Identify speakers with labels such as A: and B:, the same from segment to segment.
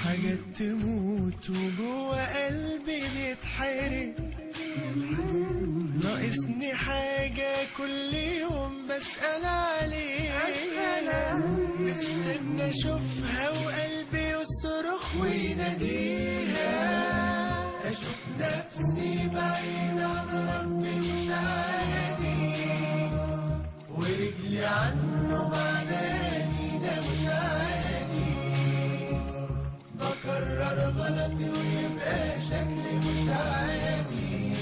A: حاجات تموت وجوه قلبي بيتحرق، ناقصني حاجة كل يوم بسأل عليها، مستنى اشوفها وقلبي يصرخ ويناديها، اشوف نفسي بعيد عن ربي مش عادي، ورجلي عنه بعداني ده مش عادي، بكرر غلطي ويبقى شكلي مش عادي،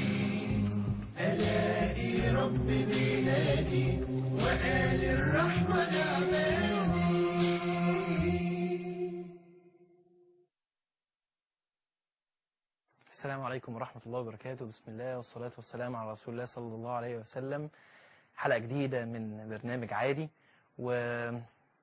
A: الاقي ربي بينادي وقال الرحمة لعبادي.
B: السلام عليكم ورحمة الله وبركاته. بسم الله والصلاة والسلام على رسول الله صلى الله عليه وسلم. حلقة جديدة من برنامج عادي. وعادي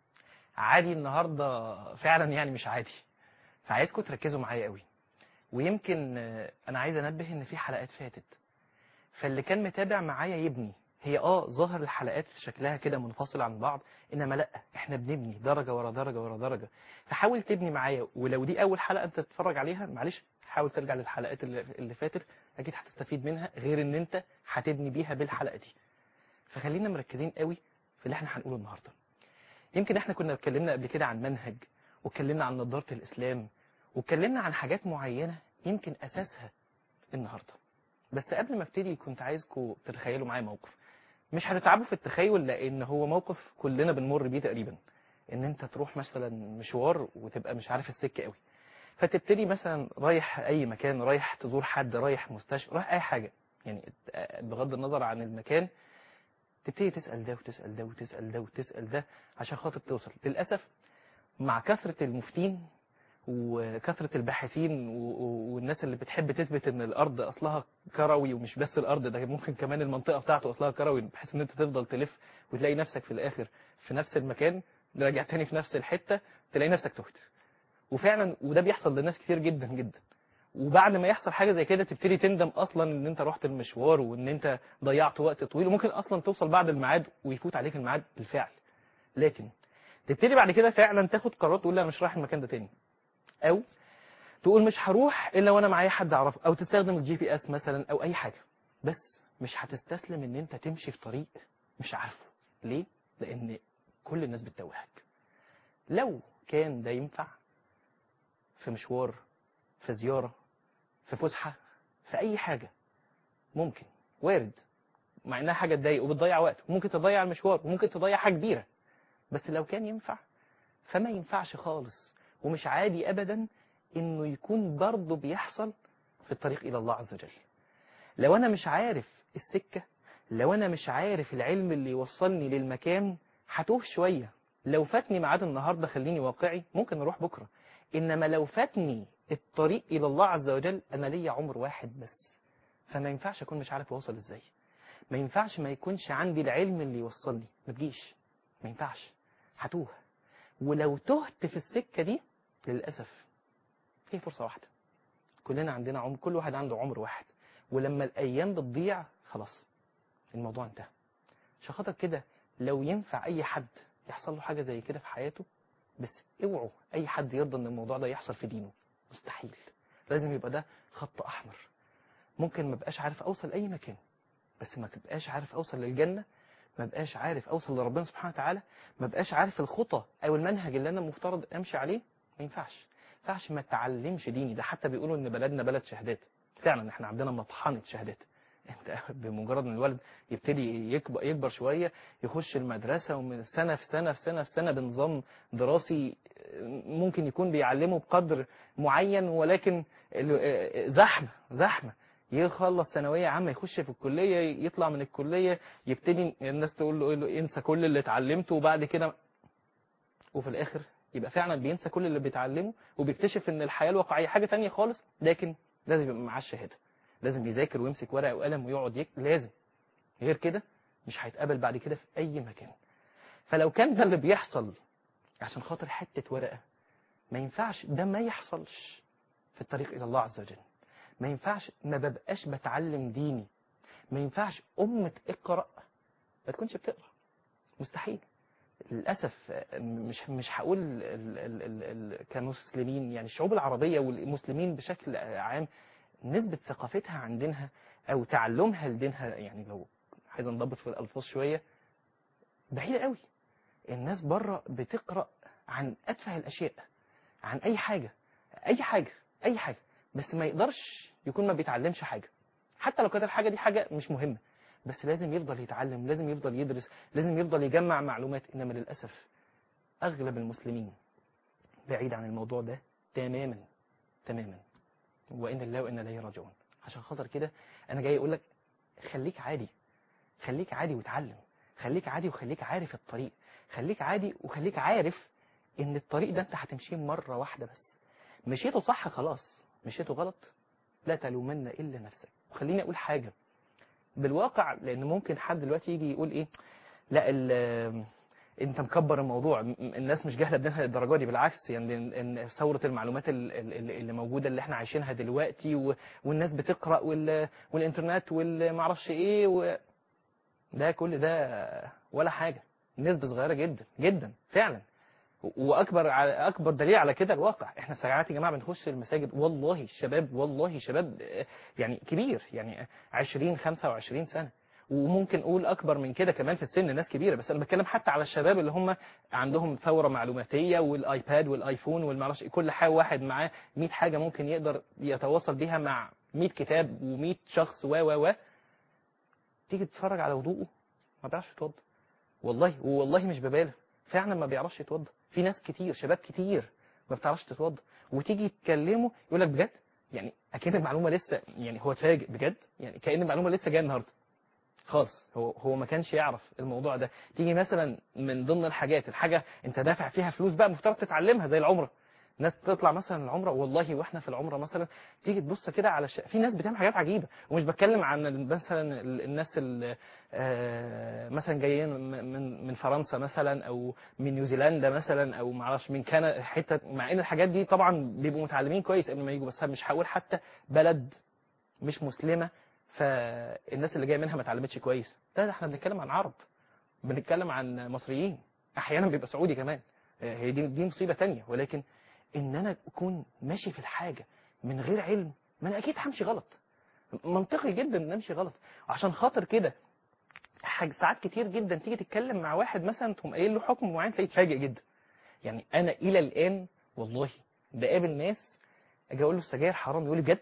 B: النهاردة فعلا يعني مش عادي، فعايزكم تركزوا معايا قوي. ويمكن أنا عايز أنبه إن في حلقات فاتت، فاللي كان متابع معايا يبني. هي ظهر الحلقات في شكلها كده منفصل عن بعض، إنما لأ، إحنا بنبني درجة ورا درجة ورا درجة. فحاول تبني معايا، ولو دي أول حلقة أنت تتفرج عليها معلش حاول ترجع للحلقات اللي فاتت، أكيد هتستفيد منها غير إن أنت هتبني بيها بالحلقة دي. فخلينا مركزين قوي في اللي احنا هنقوله النهارده. يمكن احنا كنا اتكلمنا قبل كده عن منهج، واتكلمنا عن نظارة الإسلام، واتكلمنا عن حاجات معينة يمكن أساسها النهارده. بس قبل ما ابتدي كنت عايزكم تتخيلوا معايا موقف. مش هتتعبوا في التخيل لأن هو موقف كلنا بنمر بيه تقريبا. إن أنت تروح مثلا مشوار وتبقى مش عارف السكة قوي، فتبتدي مثلا رايح أي مكان، رايح تزور حد، رايح مستشفى، رايح أي حاجة، يعني بغض النظر عن المكان، تبتدي تسأل ده وتسأل ده وتسأل ده وتسأل ده عشان خاطر توصل. للأسف مع كثرة المفتين وكثرة الباحثين والناس اللي بتحب تثبت ان الارض اصلها كروي، ومش بس الارض ده ممكن كمان المنطقة بتاعته اصلها كروي، بحيث ان انت تفضل تلف وتلاقي نفسك في الاخر في نفس المكان، راجع تاني في نفس الحتة، تلاقي نفسك تهت. وفعلا وده بيحصل لناس كتير جدا جدا. وبعد ما يحصل حاجة زي كده تبتدي تندم اصلا ان انت رحت المشوار وان انت ضيعت وقت طويل، وممكن اصلا توصل بعد الميعاد ويفوت عليك الميعاد بالفعل. لكن تبتدي بعد كده فعلا تاخد قرار تقول لا مش رايح المكان ده تاني، او تقول مش هروح الا وانا معايا حد اعرفه، او تستخدم الجي بي اس مثلا او اي حاجة. بس مش هتستسلم ان انت تمشي في طريق مش عارفه. ليه؟ لان كل الناس بتتوهك. لو كان ده ينفع في مشوار، في زيارة، في فسحة، في اي حاجة، ممكن، وارد، مع انها حاجة تضايق وبتضيع وقت، وممكن تضيع المشوار وممكن تضيع حاجة كبيرة. بس لو كان ينفع فما ينفعش خالص، ومش عادي ابدا انه يكون برضه بيحصل في الطريق الى الله عز وجل. لو انا مش عارف السكة، لو انا مش عارف العلم اللي يوصلني للمكان، هتوه شوية. لو فاتني ميعاد النهاردة، خليني واقعي، ممكن اروح بكرة. انما لو فاتني الطريق الى الله عز وجل، انا ليا عمر واحد بس، فما ينفعش اكون مش عارف اوصل ازاي. ما ينفعش ما يكونش عندي العلم اللي يوصلني، ما تجيش، ما ينفعش، هتوه. ولو تهت في السكة دي، للأسف هي فرصة واحدة. كلنا عندنا عمر، كل واحد عنده عمر واحد، ولما الأيام بتضيع خلاص الموضوع انتهى. عشان خاطر كده لو ينفع أي حد يحصل له حاجة زي كده في حياته، بس اوعوا أي حد يرضى ان الموضوع ده يحصل في دينه، مستحيل. لازم يبقى ده خط أحمر. ممكن ما بقاش عارف أوصل أي مكان، بس ما بقاش عارف أوصل للجنة، ما بقاش عارف أوصل لربنا سبحانه وتعالى، ما بقاش عارف الخطى أو المنهج اللي أنا مفترض أمشي عليه، ما ينفعش. ما ينفعش ما تعلمش ديني. ده حتى بيقولوا إن بلدنا بلد شهادات. فعلا إحنا عندنا مطحنة شهادات. أنت بمجرد من الولد يبتدي يكبر شوية، يخش المدرسة، ومن سنة في سنة في سنة في سنة بنظام دراسي ممكن يكون بيعلمه بقدر معين، ولكن زحمة زحمة. يخلص ثانوية عامة، يخش في الكلية، يطلع من الكلية، يبتدي الناس تقول له انسى كل اللي اتعلمته، وبعد كده وفي الآخر يبقى فعلا بينسى كل اللي بيتعلمه، وبيكتشف ان الحياة الواقعية حاجة تانية خالص. لكن لازم يبقى معاه الشهادة، لازم يذاكر ويمسك ورقة وقلم ويقعد لازم، غير كده مش هيتقابل بعد كده في أي مكان. فلو كان ده اللي بيحصل عشان خاطر حتة ورقة، ما ينفعش ده ما يحصلش في الطريق إلى الله عز وجل. ما ينفعش ما ببقاش بتعلم ديني. ما ينفعش أمة اقرأ ما تكونش بتقرأ، مستحيل. للاسف مش هقول كمسلمين، يعني الشعوب العربيه والمسلمين بشكل عام نسبه ثقافتها عن دينها او تعلمها لدينها، يعني لو عايز نضبط في الالفاظ شويه، بعيده قوي. الناس بره بتقرا عن اتفه الاشياء، عن اي حاجه، اي حاجه، اي حاجه، بس ما يقدرش يكون ما بيتعلمش حاجه، حتى لو كانت الحاجه دي حاجه مش مهمه، بس لازم يفضل يتعلم، لازم يفضل يدرس، لازم يفضل يجمع معلومات. انما للاسف اغلب المسلمين بعيد عن الموضوع ده تماما تماما، وان الله وانا اليه راجعون. عشان خاطر كده انا جاي اقول لك خليك عادي، خليك عادي وتعلم، خليك عادي وخليك عارف الطريق، خليك عادي وخليك عارف ان الطريق ده انت هتمشيه مرة واحدة بس. مشيته صح خلاص، مشيته غلط لا تلومن الا نفسك. وخليني اقول حاجة بالواقع، لان ممكن حد دلوقتي يجي يقول ايه، لا انت مكبر الموضوع، الناس مش جاهله بدينها للدرجه دي. بالعكس، يعني ان ثوره المعلومات اللي موجوده اللي احنا عايشينها دلوقتي، والناس بتقرا والانترنت والمعرفش ايه، ده كل ده ولا حاجة، نسبة صغيرة جدا جدا فعلا. اكبر دليل على كده الواقع. احنا ساعات يا جماعه بنخش المساجد، والله الشباب، والله شباب يعني كبير، يعني 20 25 سنه، وممكن اقول اكبر من كده كمان في السن، ناس كبيره. بس انا بتكلم حتى على الشباب اللي هم عندهم ثوره معلوماتيه، والايباد والايفون والمعرفش كل حاجه، واحد معاه 100 حاجه ممكن يقدر يتواصل بيها مع 100 كتاب و100 شخص و تيجي تتفرج على وضوءه ما بيعرفش يتوضا. والله مش ببالغ، فعلا ما بيعرفش يتوضا. في ناس كتير، شباب كتير ما بتعرفش تتوضا، وتيجي تكلمه يقول لك بجد، يعني اكيد المعلومه لسه، يعني هو اتفاجئ بجد، يعني كأن المعلومه لسه جايه النهارده خالص. هو ما كانش يعرف الموضوع ده. تيجي مثلا من ضمن الحاجه انت دافع فيها فلوس بقى، مفترض تتعلمها زي العمره. ناس تطلع مثلا العمره، والله واحنا في العمره مثلا تيجي تبص كده على في ناس بتعمل حاجات عجيبه. ومش بتكلم عن مثلا الناس اللي مثلا جايين من فرنسا مثلا، او من نيوزيلندا مثلا، او ما اعرفش من كندا حته، مع ان الحاجات دي طبعا بيبقوا متعلمين كويس قبل ما يجوا، بس مش هقول حتى بلد مش مسلمه فالناس اللي جايه منها ما اتعلمتش كويس. لا، ده احنا بنتكلم عن عرب، بنتكلم عن مصريين، احيانا بيبقى سعودي كمان. هي دي مصيبه تانية. ولكن ان انا اكون ماشي في الحاجه من غير علم، ما انا اكيد همشي غلط، منطقي جدا ان امشي غلط. عشان خاطر كده ساعات كتير جدا تيجي تتكلم مع واحد مثلا تقوم قايل له حكم معين تلاقيه يتفاجئ جدا. يعني انا الى الان والله بقابل ناس اجي اقول له السجاير حرام، يقول لي بجد؟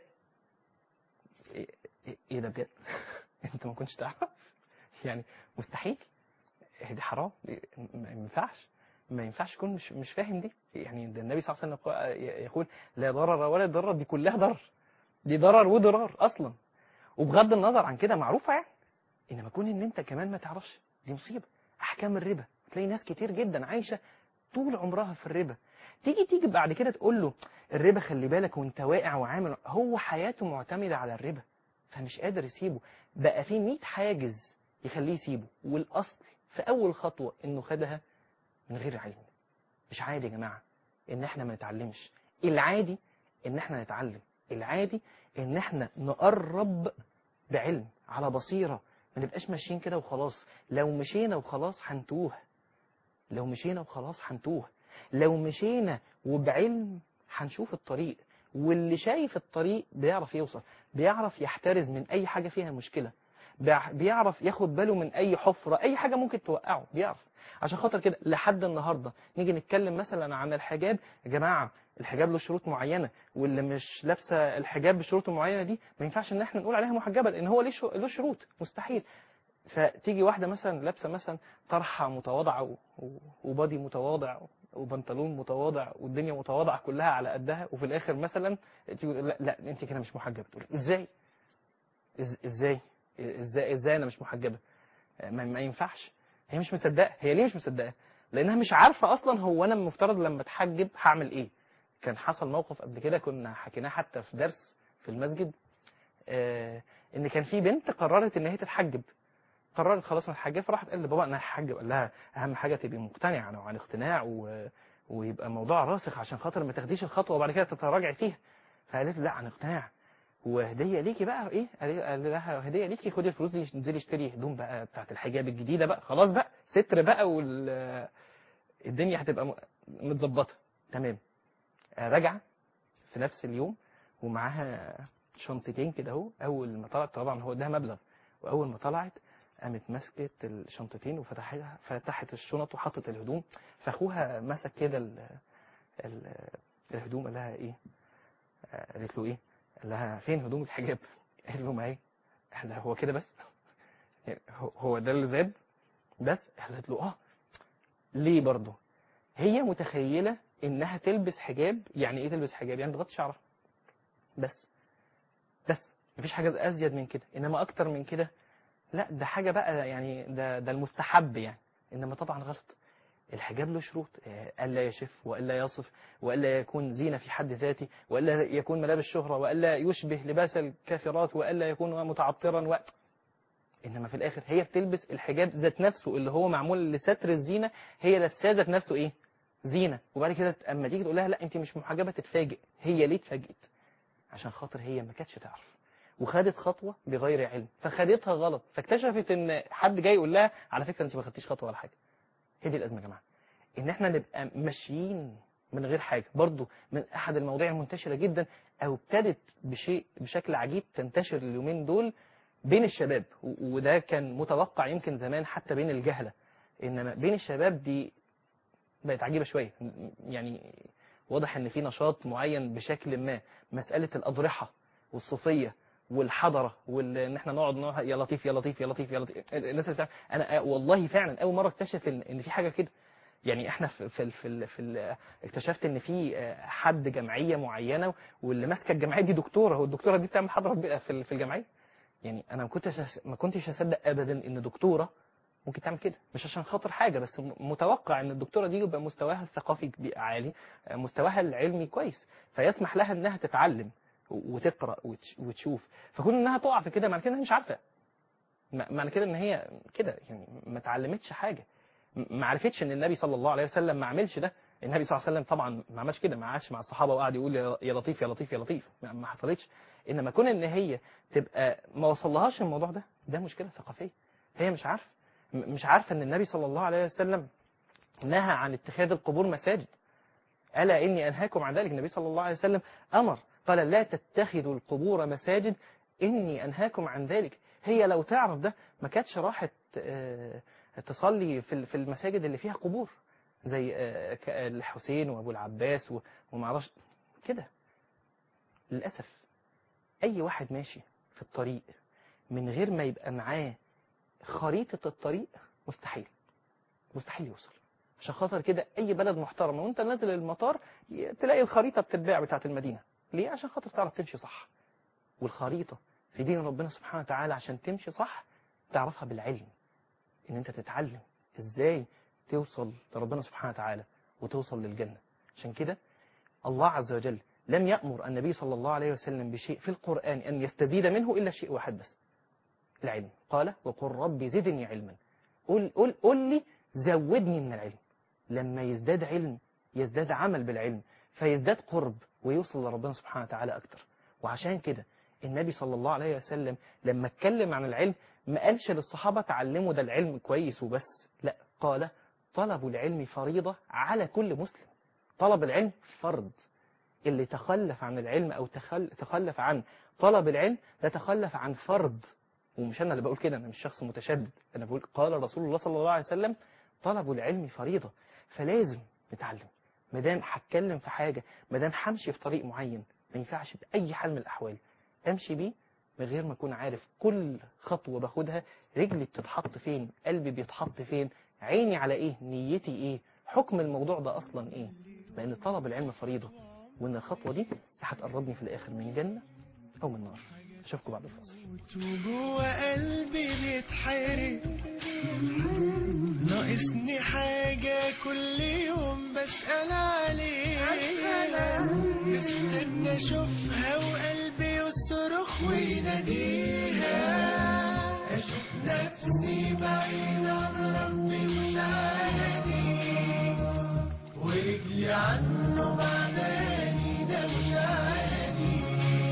B: ايه ده بجد؟ انت ما كنتش تعرف؟ يعني مستحيل، دي حرام، ما ينفعش، ما ينفعش تكون مش فاهم دي. يعني ده النبي صلى الله عليه وسلم يقول لا ضرر ولا ضرر، دي كلها ضرر، دي ضرر وضرار اصلا. وبغض النظر عن كده معروفه يعني، انما كون ان انت كمان ما تعرفش، دي مصيبه. احكام الربا، تلاقي ناس كتير جدا عايشه طول عمرها في الربا، تيجي بعد كده تقول له الربا خلي بالك وانت واقع وعامل، هو حياته معتمده على الربا فمش قادر يسيبه. بقى في 100 حاجز يخليه يسيبه، والاصل في اول خطوه انه خدها من غير علم. مش عادي يا جماعه ان احنا ما نتعلمش، العادي ان احنا نتعلم، العادي ان احنا نقرب بعلم على بصيره، ما نبقاش ماشيين كده وخلاص. لو مشينا وخلاص هنتوه، لو مشينا وخلاص هنتوه، لو مشينا وبعلم هنشوف الطريق. واللي شايف الطريق بيعرف يوصل، بيعرف يحترز من أي حاجة فيها مشكلة، بيعرف ياخد باله من أي حفرة، أي حاجة ممكن توقعه بيعرف. عشان خاطر كده لحد النهاردة نيجي نتكلم مثلا عن الحجاب، يا جماعة الحجاب له شروط معينة، واللي مش لابسة الحجاب بشروط معينة دي ما ينفعش ان احنا نقول عليها محجبة، لان هو له شروط، مستحيل. فتيجي واحدة مثلا لابسة مثلا طرحة متواضعة وبادي متواضع وبنطلون متواضع والدنيا متواضعة كلها على قدها، وفي الآخر مثلا تقول لا انت كده مش محجبة. تقول ازاي؟ ازاي انا مش محجبة؟ ما ينفعش. هي مش مصدقة. هي ليه مش مصدقة؟ لانها مش عارفة اصلا هو انا المفترض لما اتحجب هعمل ايه. كان حصل موقف قبل كده كنا حكيناه حتى في درس في المسجد، ان كان في بنت قررت ان هي تتحجب، قررت خلاص انا هتحجب، فراحت قال لبابا انا هتحجب. قال لها اهم حاجه تبقي مقتنعه وعن اقتناع ويبقى الموضوع راسخ عشان خاطر ما تاخديش الخطوه وبعد كده تتراجعي فيها. فقالت له لا عن اقتناع، وهديه ليكي بقى ايه، قال لها هديه ليكي، خدي الفلوس دي انزلي اشتري هدوم بقى بتاعت الحجاب الجديده بقى، خلاص بقى ستر بقى الدنيا هتبقى متظبطه تمام. راجعه في نفس اليوم ومعاها شنطتين كده اهو. اول ما طلعت طبعا هو اداها مبلغ، واول ما طلعت قامت مسكت الشنطتين وفتحتها، فتحت الشنط وحطت الهدوم. فاخوها مسك كده الهدوم، قال لها ايه؟ قالت له ايه؟ قال لها فين هدوم الحجاب؟ قالت له ما هي. قال لها هو كده بس؟ يعني هو ده اللي زاد بس؟ قالت له اه. ليه برضه؟ هي متخيله انها تلبس حجاب. يعني ايه تلبس حجاب؟ يعني تغطي شعرها بس. مفيش حاجه ازيد من كده. انما اكتر من كده لا، ده حاجه بقى يعني ده المستحب يعني. انما طبعا غلط. الحجاب له شروط، الا يشف والا يصف والا يكون زينه في حد ذاته والا يكون ملابس شهره والا يشبه لباس الكافرات والا يكون متعطرا انما في الاخر هي بتلبس الحجاب ذات نفسه اللي هو معمول لستر الزينه. هي لابساه ذات نفسه ايه؟ زينه. وبعد كده اما تيجي تقول لها لا انت مش محجبه، تتفاجئ. هي ليه اتفاجئت؟ عشان خاطر هي ما كانتش تعرف وخدت خطوه بغير علم، فخدتها غلط، فاكتشفت ان حد جاي يقول لها على فكره انت ما خدتيش خطوه ولا حاجه. هي دي الازمه يا جماعه، ان احنا نبقى ماشيين من غير حاجه. برضو من احد المواضيع المنتشره جدا، او ابتدت بشكل عجيب تنتشر اليومين دول بين الشباب، وده كان متوقع يمكن زمان حتى بين الجهله، انما بين الشباب دي بقت عجيبه شويه. يعني واضح ان في نشاط معين بشكل ما. مساله الاضرحه والصوفيه والحضره وان احنا نقعد يا لطيف يا لطيف يا لطيف يا لطيف. الناس اللي انا والله فعلا اول مره اكتشف ان في حاجه كده. يعني احنا اكتشفت ان في حد جمعيه معينه، واللي ماسكه الجمعيه دي دكتوره، والدكتوره دي بتعمل حضره في الجمعيه. يعني انا ما كنتش اصدق ابدا ان دكتوره ممكن تعمل كده. مش عشان خاطر حاجه، بس متوقع ان الدكتوره دي يبقى مستواها الثقافي عالي، مستواها العلمي كويس، فيسمح لها انها تتعلم وتقرا وتشوف. فكون انها تقع في كده معنى كده انها مش عارفه، معنى كده ان هي كده يعني ما اتعلمتش حاجه. ما عرفتش ان النبي صلى الله عليه وسلم ما عملش ده. النبي صلى الله عليه وسلم طبعا ما عملش كده، ما قعدش مع الصحابه وقعد يقول يا لطيف يا لطيف يا لطيف. ما حصلتش. انما كون ان هي تبقى ما وصلهاش الموضوع ده مشكله ثقافيه. هي مش عارفه، مش عارفه ان النبي صلى الله عليه وسلم نهى عن اتخاذ القبور مساجد. الا اني انهاكم عن ذلك. النبي صلى الله عليه وسلم امر قال لا تتخذوا القبور مساجد، اني انهاكم عن ذلك. هي لو تعرف ده ما كانتش راحت تصلي في المساجد اللي فيها قبور زي الحسين وابو العباس وما اعرفش كده. للاسف اي واحد ماشي في الطريق من غير ما يبقى معاه خريطة الطريق مستحيل يوصل. عشان خاطر كده اي بلد محترمه وانت نازل المطار تلاقي الخريطه بتتباع بتاعه المدينه. ليه؟ عشان خاطر تعرف تمشي صح. والخريطه في دين ربنا سبحانه وتعالى عشان تمشي صح تعرفها بالعلم، ان انت تتعلم ازاي توصل لربنا سبحانه وتعالى وتوصل للجنه. عشان كده الله عز وجل لم يأمر النبي صلى الله عليه وسلم بشيء في القرآن أن يستزيد منه إلا شيء واحد بس، العلم. قال وقل رب زدني علما. قل لي زودني من العلم. لما يزداد علم يزداد عمل بالعلم، فيزداد قرب ويوصل لربنا سبحانه وتعالى أكتر. وعشان كده النبي صلى الله عليه وسلم لما اتكلم عن العلم ما قالش للصحابة تعلموا ده العلم كويس وبس، لا، قال طلب العلم فريضة على كل مسلم. طلب العلم فرض. اللي تخلف عن العلم أو تخلف عن طلب العلم ده تخلف عن فرض. ومش أنا اللي بقول كده، أنا مش شخص متشدد، أنا بقول قال رسول الله صلى الله عليه وسلم طلب العلم فريضة. فلازم نتعلم. مادام هتكلم في حاجة، مادام همشي في طريق معين، ما ينفعش بأي حال من الأحوال أمشي بيه من غير ما أكون عارف كل خطوة باخدها رجلي بتتحط فين، قلبي بيتحط فين، عيني على إيه، نيتي إيه، حكم الموضوع ده أصلا إيه. لأن طلب العلم فريضة، وإن الخطوة دي هتقربني في الآخر من جنة أو من نار. أشوفكم بعد الفاصل.
A: جوا قلبي بيتحرق، ناقصني حاجة كل يوم بسأل عليها، مستنى أشوفها وقلبي يصرخ ويناديها، أشوف نفسي بعيد عن ربي مش عادي، ورجلي عنه بعداني ده مش عادي،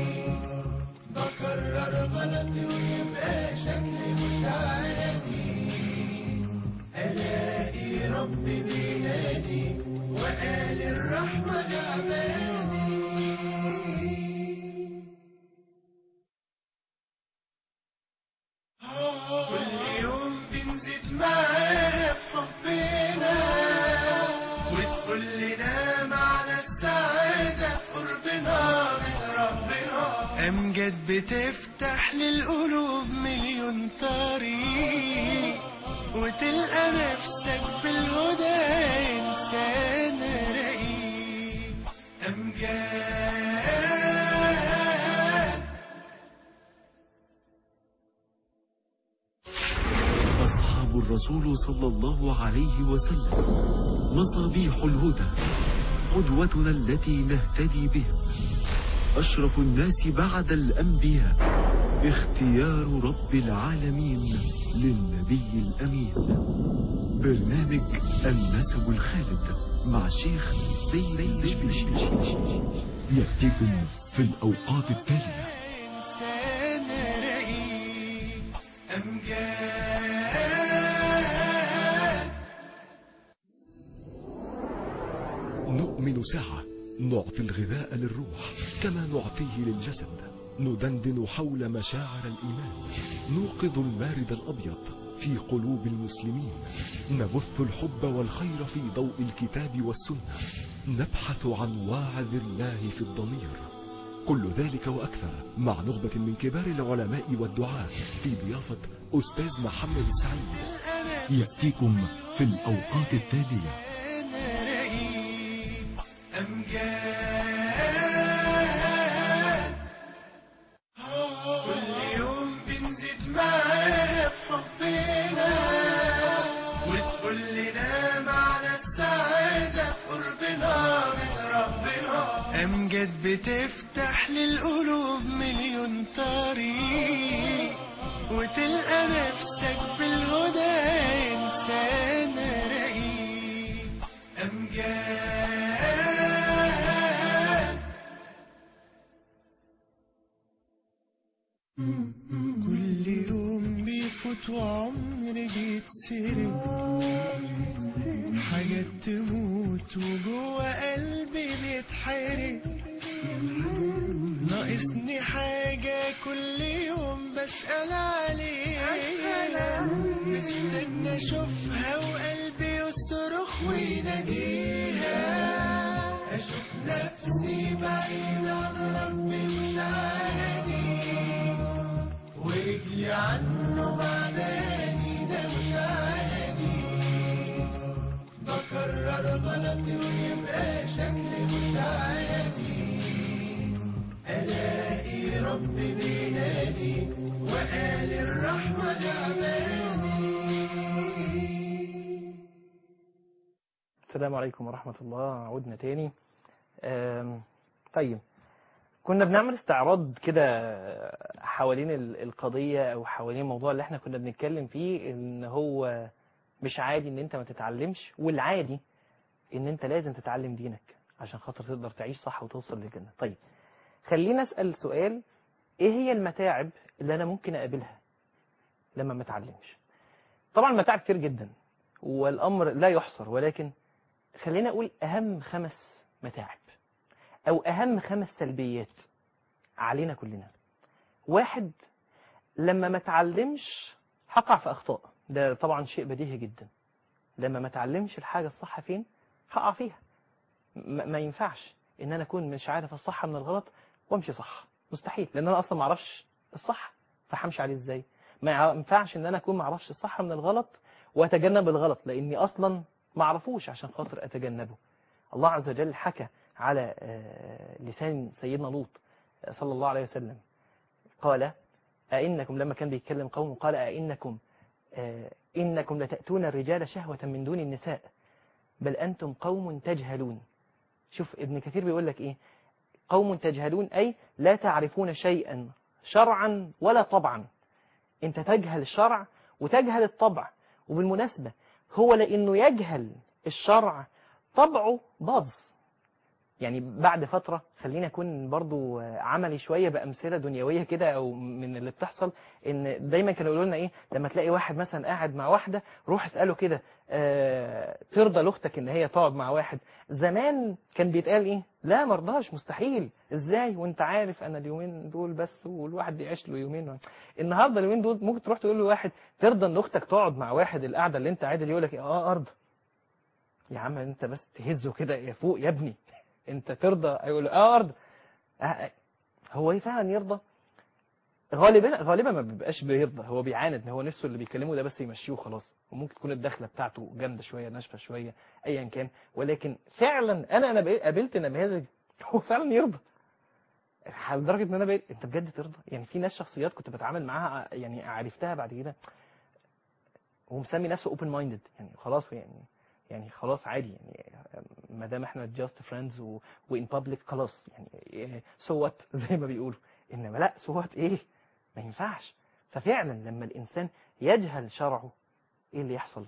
A: بكرر غلطي ويبقى شكلي مش عادي، ألاقي ربي بينادي بتفتح للقلوب مليون طريق، وتلقى نفسك في الهدى إنسان رقيق. أمجاد.
C: أصحاب الرسول صلى الله عليه وسلم مصابيح الهدى، قدوتنا التي نهتدي بهم، أشرف الناس بعد الأنبياء، اختيار رب العالمين للنبي الأمين. برنامج النسب الخالد مع الشيخ سيد الشبيشي يأتيكم في الأوقات التالية.
A: إنسان رقيق. أمجاد.
C: نؤمن ساعة نعطي الغذاء للروح كما نعطيه للجسد، ندندن حول مشاعر الإيمان، نوقظ المارد الأبيض في قلوب المسلمين، نبث الحب والخير في ضوء الكتاب والسنة، نبحث عن واعظ الله في الضمير. كل ذلك وأكثر مع نخبة من كبار العلماء والدعاة في ضيافة أستاذ محمد السعيد، يأتيكم في الأوقات التالية.
A: أمجاد. كل يوم بنزيد معاها في حبنا، وتقول لنا معنى السعادة في قربنا من ربنا. أمجاد بتفتح للقلوب مليون طريق، وتلقى نفسك في الهدى إنسان رقيق. أمجاد. كل يوم بيفوت وعمر بيتسرق، حاجات تموت وجوه قلبي بيتحرق. ناقصني حاجة كل يوم بسأل عليها، مستنى اشوفها وقلبي يصرخ ويناديها. اشوف نفسي بعيد عن ربي مش عادي، ورجلي عنه بعداني ده مش عادي. بكرر غلطي ويبقى شكلي مش عادي، الاقي ربي بينادي وقال الرحمة لعبادي.
B: السلام عليكم ورحمة الله. عودنا تاني. طيب، كنا بنعمل استعراض كده حوالين القضية أو حوالين الموضوع اللي احنا كنا بنتكلم فيه، إن هو مش عادي إن أنت ما تتعلمش، والعادي إن أنت لازم تتعلم دينك عشان خاطر تقدر تعيش صح وتوصل للجنة. طيب، خلينا أسأل سؤال: إيه هي المتاعب اللي أنا ممكن أقابلها لما ما أتعلمش؟ طبعا متاعب كتير جدا والأمر لا يحصر، ولكن خلينا أقول أهم 5 متاعب أو أهم 5 سلبيات علينا كلنا. 1، لما ما اتعلمش هقع في أخطاء. ده طبعا شيء بديهي جدا. لما ما اتعلمش الحاجة الصح فين هقع فيها. ما ينفعش إن أنا أكون مش عارف الصح من الغلط وامشي صح، مستحيل، لأن أنا أصلا ما اعرفش الصح فهمشي عليه إزاي. ما ينفعش إن أنا أكون ما اعرفش الصح من الغلط وأتجنب الغلط، لأني أصلا ما اعرفوش عشان خاطر أتجنبه. الله عز وجل حكى على لسان سيدنا لوط صلى الله عليه وسلم، قال: أئنكم، لما كان بيتكلم قومه، قال: أئنكم إنكم لتأتون الرجال شهوة من دون النساء بل أنتم قوم تجهلون. شوف ابن كثير بيقول لك إيه؟ قوم تجهلون، أي لا تعرفون شيئا شرعا ولا طبعا. أنت تجهل الشرع وتجهل الطبع. وبالمناسبة هو لأنه يجهل الشرع طبعه باظ. يعني بعد فترة، خلينا أكون برضو عملي شوية بأمثلة دنيوية كده أو من اللي بتحصل، إن دايما كانوا يقولوا لنا إيه لما تلاقي واحد مثلا قاعد مع واحدة، روح اسأله كده: ترضى لأختك إن هي تقعد مع واحد؟ زمان كان بيتقال إيه؟ لا مرضاش، مستحيل، إزاي وأنت عارف أنا اليومين دول بس والواحد بيعيش له يومين. النهاردة اليومين دول ممكن تروح تقول له واحد: ترضى إن أختك تقعد مع واحد القعدة اللي أنت قاعد؟ يقول لك أرضى. يا عم أنت بس تهزه كده يا فوق يا ابني، انت ترضى؟ يقول ارض. هو فعلا يرضى؟ غالبا ما بيبقاش بيرضى، هو بيعاند، هو نفسه اللي بيكلمه ده بس يمشيه وخلاص، وممكن تكون الدخله بتاعته جامده شويه ناشفه شويه ايا كان، ولكن فعلا انا قابلت نماذج هو فعلا يرضى، لدرجه ان انا بقيت انت بجد ترضى؟ يعني في ناس شخصيات كنت بتعامل معاها يعني عرفتها بعد كده هو مسمي نفسه اوبن مايندد، يعني خلاص يعني خلاص عادي، يعني ما دام احنا جاست فريندز وان بابليك خلاص، يعني سو وات زي ما بيقولوا، انما لا سو وات ايه، ما ينفعش. ففعلا لما الانسان يجهل شرعه ايه اللي يحصل؟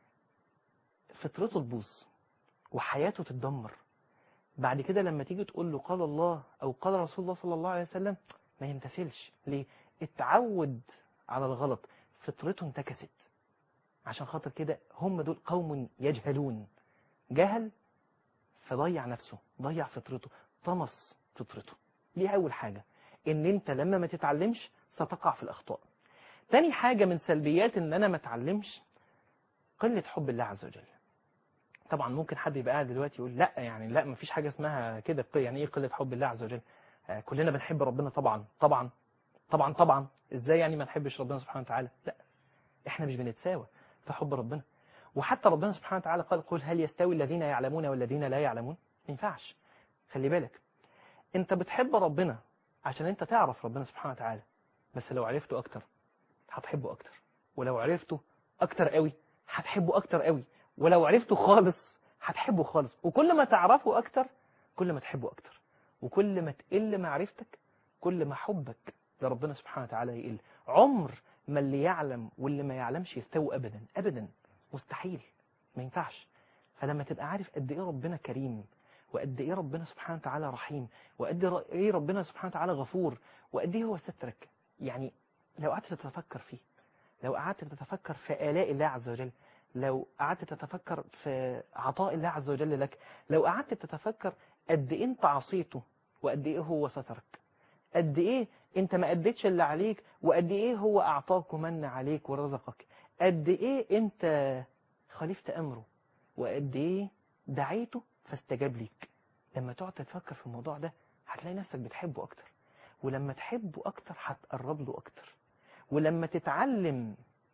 B: فطرته تبوظ وحياته تتدمر. بعد كده لما تيجي تقول له قال الله او قال رسول الله صلى الله عليه وسلم ما يمتثلش. ليه؟ اتعود على الغلط، فطرته انتكست. عشان خاطر كده هم دول قوم يجهلون، جهل فضيع نفسه، ضيع فطرته، طمس فطرته. دي أول حاجة، إن أنت لما ما تتعلمش ستقع في الأخطاء. تاني حاجة من سلبيات إن أنا ما اتعلمش، قلة حب الله عز وجل. طبعا ممكن حد يبقى قاعد دلوقتي يقول لا، يعني لا ما فيش حاجة اسمها كده، يعني إيه قلة حب الله عز وجل؟ كلنا بنحب ربنا طبعا طبعا طبعا طبعا، إزاي يعني ما نحبش ربنا سبحانه وتعالى؟ لا، إحنا مش بنتساوى في حب ربنا. وحتى ربنا سبحانه وتعالى قل هل يستوي الذين يعلمون والذين لا يعلمون؟ ما ينفعش. خلي بالك، انت بتحب ربنا عشان انت تعرف ربنا سبحانه وتعالى، بس لو عرفته اكتر هتحبه اكتر، ولو عرفته اكتر قوي هتحبه اكتر قوي، ولو عرفته خالص هتحبه خالص. وكل ما تعرفه اكتر كل ما تحبه اكتر، وكل ما تقل معرفتك كل ما حبك لربنا سبحانه وتعالى يقل. عمر ما اللي يعلم واللي ما يعلمش يستووا ابدا ابدا، مستحيل، ما ينفعش. فلما تبقى عارف قد ايه ربنا كريم، وقد ايه ربنا سبحانه وتعالى رحيم، وقد ايه ربنا سبحانه وتعالى غفور، وقد ايه هو سترك، يعني لو قعدت تتفكر فيه، لو قعدت تتفكر في آلاء الله عز وجل، لو قعدت تتفكر في عطاء الله عز وجل لك، لو قعدت تتفكر قد ايه انت عصيته وقد ايه هو سترك، قد ايه انت ما اديتش اللي عليك وقد ايه هو اعطاك ومن عليك ورزقك، قد ايه انت خالفت امره، وقد ايه دعيته فاستجاب ليك. لما تقعد تتفكر في الموضوع ده هتلاقي نفسك بتحبه اكتر، ولما تحبه اكتر هتقرب له اكتر، ولما تتعلم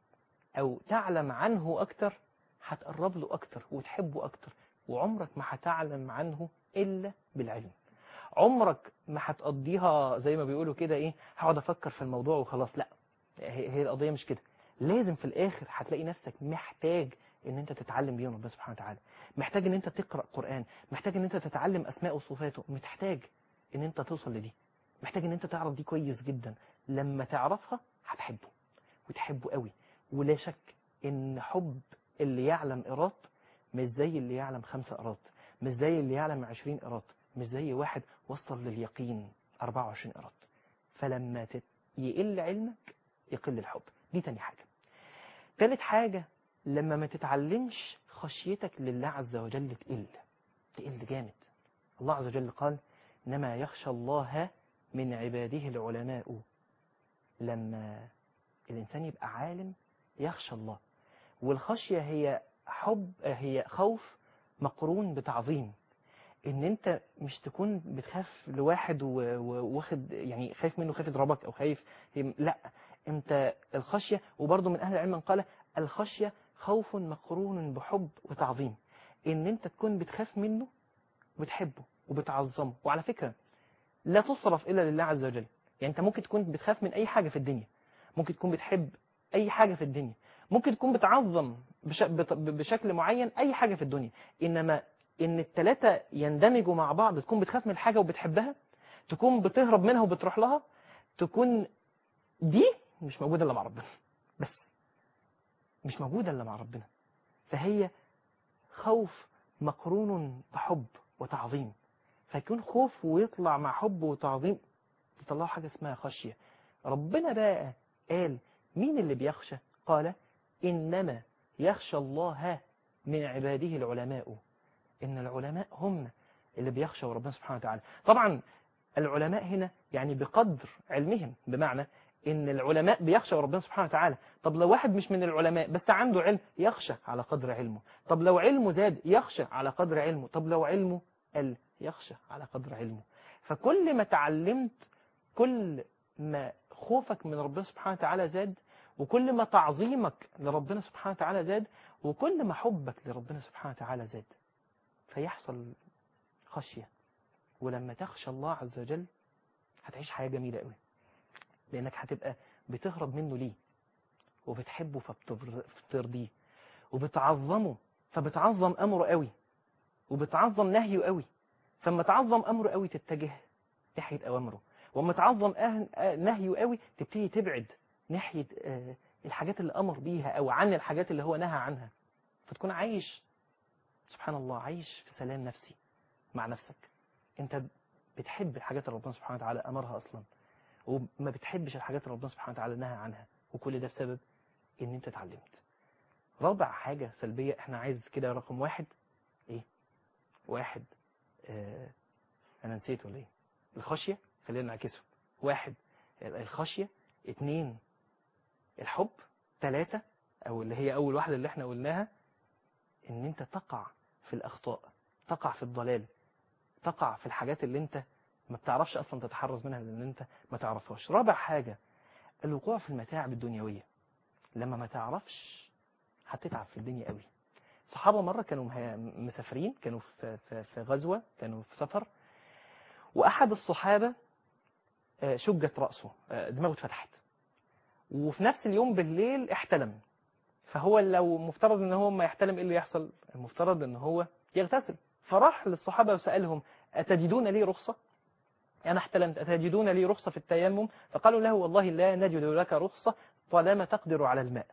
B: او تعلم عنه اكتر هتقرب له اكتر وتحبه اكتر. وعمرك ما هتعلم عنه الا بالعلم. عمرك ما هتقضيها زي ما بيقولوا كده ايه، هقعد افكر في الموضوع وخلاص، لا، هي القضيه مش كده. لازم في الاخر هتلاقي نفسك محتاج ان انت تتعلم بيه ربنا سبحانه وتعالى، محتاج ان انت تقرا قران، محتاج ان انت تتعلم اسماء وصفاته، محتاج ان انت توصل لدي، محتاج ان انت تعرف دي كويس جدا. لما تعرفها هتحبه وتحبه قوي. ولا شك ان حب اللي يعلم قراط مش زي اللي يعلم 5 قراط، مش زي اللي يعلم 20 قراط، مش زي واحد وصل لليقين 24 قراط. فلما يقل علمك يقل الحب. دي تاني حاجة. تالت حاجة، لما ما تتعلمش خشيتك لله عز وجل تقل جامد. الله عز وجل قال إنما يخشى الله من عباده العلماء. لما الإنسان يبقى عالم يخشى الله، والخشية هي خوف مقرون بتعظيم. ان انت مش تكون بتخاف لواحد واخد يعني خايف منه خايف يضربك او خايف، لا، انت الخشية. وبرضه من اهل العلم من قال الخشية خوف مقرون بحب وتعظيم، ان انت تكون بتخاف منه وبتحبه وبتعظمه. وعلى فكرة لا تصرف الا لله عز وجل. يعني انت ممكن تكون بتخاف من اي حاجة في الدنيا، ممكن تكون بتحب اي حاجة في الدنيا، ممكن تكون بتعظم بشكل معين اي حاجة في الدنيا، انما ان الثلاثة يندمجوا مع بعض، تكون بتخاف من حاجة وبتحبها، تكون بتهرب منها وبتروح لها، تكون دي مش موجودة الا مع ربنا، بس مش موجودة الا مع ربنا. فهي خوف مقرون بحب وتعظيم، فيكون خوف ويطلع مع حب وتعظيم تطلعوا حاجة اسمها خشية. ربنا بقى قال مين اللي بيخشى؟ قال إنما يخشى الله من عباده العلماء. إن العلماء هم اللي بيخشوا ربنا سبحانه وتعالى. طبعا العلماء هنا يعني بقدر علمهم، بمعنى إن العلماء بيخشوا ربنا سبحانه وتعالى. طب لو واحد مش من العلماء بس عنده علم يخشى على قدر علمه، طب لو علمه زاد يخشى على قدر علمه، طب لو علمه قل يخشى على قدر علمه. فكل ما تعلمت كل ما خوفك من ربنا سبحانه وتعالى زاد، وكل ما تعظيمك لربنا سبحانه وتعالى زاد، وكل ما حبك لربنا سبحانه وتعالى زاد، فيحصل خشية. ولما تخشى الله عز وجل هتعيش حياة جميلة قوي، لأنك هتبقى بتهرب منه ليه، وبتحبه فبترضيه، وبتعظمه فبتعظم أمره قوي، وبتعظم نهيه قوي. فلما تعظم أمره قوي تتجه ناحية أوامره، وما تعظم نهيه قوي تبتدي تبعد ناحية الحاجات اللي أمر بيها أو عن الحاجات اللي هو نهى عنها. فتكون عايش سبحان الله، عايش في سلام نفسي مع نفسك. أنت بتحب الحاجات اللي ربنا سبحانه وتعالى أمرها أصلا، وما بتحبش الحاجات اللي ربنا سبحانه وتعالى نهى عنها، وكل ده بسبب إن أنت اتعلمت. رابع حاجة سلبية احنا عايز كده رقم واحد ايه؟ واحد انا نسيت ولا ايه؟ الخشية. خلينا نعكسه. واحد الخشية، اتنين الحب، تلاتة او اللي هي اول واحدة اللي احنا قلناها، ان انت تقع في الاخطاء، تقع في الضلال، تقع في الحاجات اللي انت ما بتعرفش اصلا تتحرز منها لان انت ما تعرفهاش. رابع حاجة الوقوع في المتاعب الدنيوية. لما ما تعرفش هتتعب في الدنيا قوي. صحابة مرة كانوا مسافرين، كانوا في غزوة، كانوا في سفر، وأحد الصحابة شجت رأسه، دماغه اتفتحت، وفي نفس اليوم بالليل احتلم. فهو لو مفترض ان هو ما يحتلم ايه اللي يحصل؟ المفترض ان هو يغتسل. فراح للصحابة وسألهم أتجدون لي رخصة؟ أنا احتلمت، أتجدون لي رخصة في التيمم؟ فقالوا له والله لا نجد لك رخصة طالما تقدر على الماء.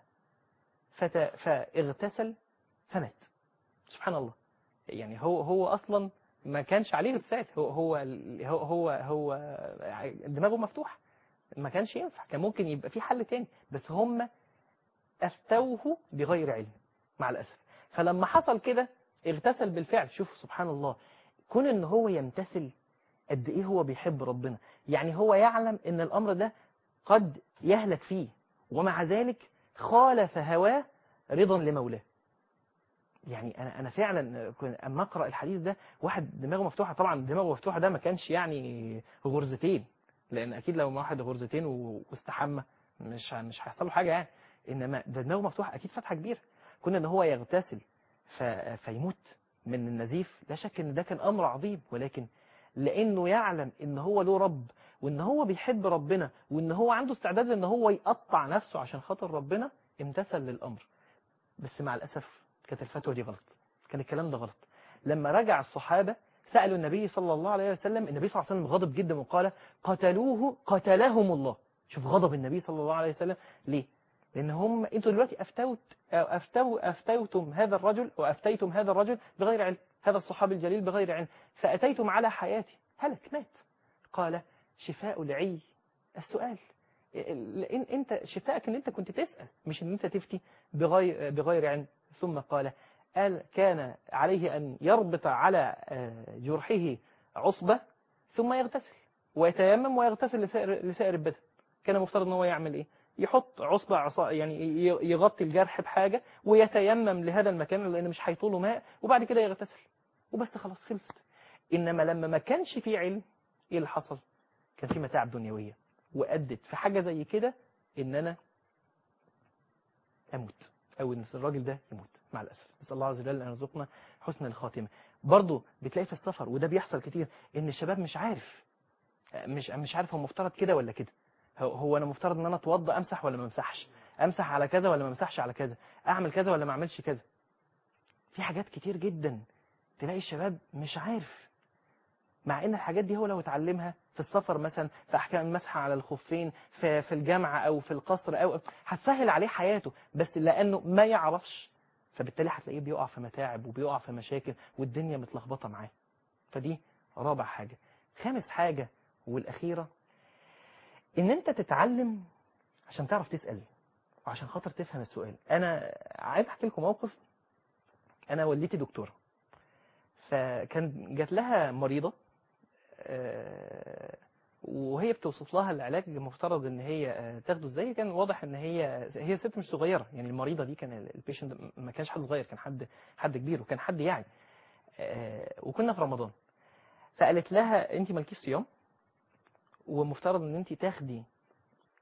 B: فاغتسل فمات. سبحان الله. يعني هو اصلا ما كانش عليه اغتسال، هو دماغه مفتوح، ما كانش ينفع، كان ممكن يبقى في حل تاني، بس هم افتوه بغير علم مع الاسف. فلما حصل كده اغتسل بالفعل. شوف سبحان الله، كون ان هو يمتثل قد ايه هو بيحب ربنا. يعني هو يعلم ان الامر ده قد يهلك فيه، ومع ذلك خالف هواه رضا لمولاه. يعني انا فعلا اما اقرا الحديث ده، واحد دماغه مفتوحه، طبعا دماغه مفتوحه ده ما كانش يعني غرزتين، لان اكيد لو واحد غرزتين واستحمى مش هيحصل له حاجه يعني، انما ده دماغه مفتوحه اكيد فتحه كبيره. كون ان هو يغتسل فيموت من النزيف، لا شك ان ده كان امر عظيم، ولكن لانه يعلم ان هو له رب، وان هو بيحب ربنا، وان هو عنده استعداد ان هو يقطع نفسه عشان خاطر ربنا، امتثل للامر. بس مع الاسف كانت الفتوى دي غلط، كان الكلام ده غلط. لما رجع الصحابة سألوا النبي صلى الله عليه وسلم، النبي صلى الله عليه وسلم غضب جدا وقال قتلوه قتلهم الله. شوف غضب النبي صلى الله عليه وسلم ليه؟ لأن هم انتوا دلوقتي أفتيتم هذا الرجل، وأفتيتم هذا الرجل بغير علم، هذا الصحابي الجليل بغير علم، فأتيتم على حياته، هلك مات. قال شفاء العي السؤال. انت شفاءك ان انت كنت تسأل، مش ان انت تفتي بغير علم. ثم قال كان عليه أن يربط على جرحه عصبة ثم يغتسل ويتيمم ويغتسل لسائر البدن. كان مفترض ان هو يعمل ايه؟ يحط عصبة يعني يغطي الجرح بحاجة ويتيمم لهذا المكان لأن مش هيطوله ماء، وبعد كده يغتسل وبس، خلاص خلصت. إنما لما ما كانش في علم، ايه اللي حصل؟ كان في متاعب دنيوية، وأدت في حاجة زي كده إن أنا أموت، أو إن الراجل ده يموت مع الأسف. نسأل الله عز وجل أن يرزقنا حسن الخاتمة. برضه بتلاقي في السفر، وده بيحصل كتير، إن الشباب مش عارف هو مفترض كده ولا كده. هو أنا مفترض إن أنا أتوضأ أمسح ولا ما أمسحش، أمسح على كذا ولا ما أمسحش على كذا، أعمل كذا ولا ما أعملش كذا. في حاجات كتير جدا تلاقي الشباب مش عارف، مع ان الحاجات دي هو لو اتعلمها في السفر مثلا، في احكام المسح على الخفين في الجامعه او في القصر، او هتسهل عليه حياته، بس لانه ما يعرفش، فبالتالي هتلاقيه بيقع في متاعب وبيقع في مشاكل والدنيا متلخبطه معاه. فدي رابع حاجه. خامس حاجه والاخيره، ان انت تتعلم عشان تعرف تسال، وعشان خاطر تفهم السؤال. انا عايز احكي لكم موقف. انا والدتي دكتوره، فكان جات لها مريضه وهي بتوصف لها العلاج المفترض ان هي تاخده ازاي. كان واضح ان هي ست مش صغيره، يعني المريضه دي كان البيشنت ما كانش حد صغير، كان حد كبير، وكان حد يعني وكنا في رمضان. فقالت لها انت مالكيش صيام، ومفترض ان انت تاخدي